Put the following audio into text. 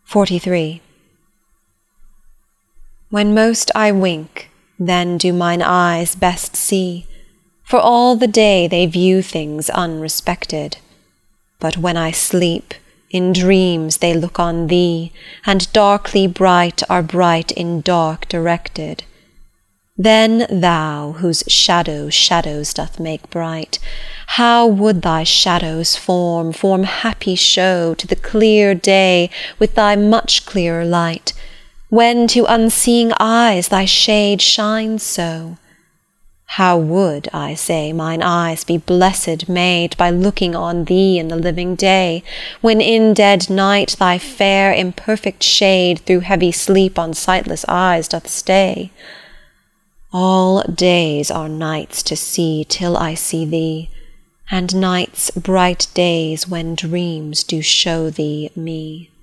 XLIII. When most I wink, then do mine eyes best see, for all the day they view things unrespected. But when I sleep, in dreams they look on thee, and darkly bright are bright in dark directed. Then thou, whose shadow shadows doth make bright, how would thy shadow's form happy show to the clear day with thy much clearer light, when to unseeing eyes thy shade shines so? How would, I say, mine eyes be blessed made by looking on thee in the living day, when in dead night thy fair imperfect shade through heavy sleep on sightless eyes doth stay? All days are nights to see till I see thee, and nights bright days when dreams do show thee me.